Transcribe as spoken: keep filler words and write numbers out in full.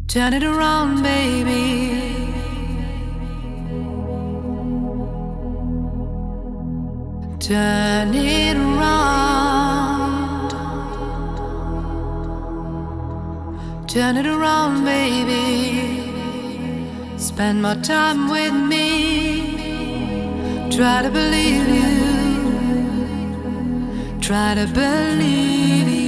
Turn it around, baby. Turn it around. Turn it around, baby. Spend more time with me. Try to believe you. Try to believe you.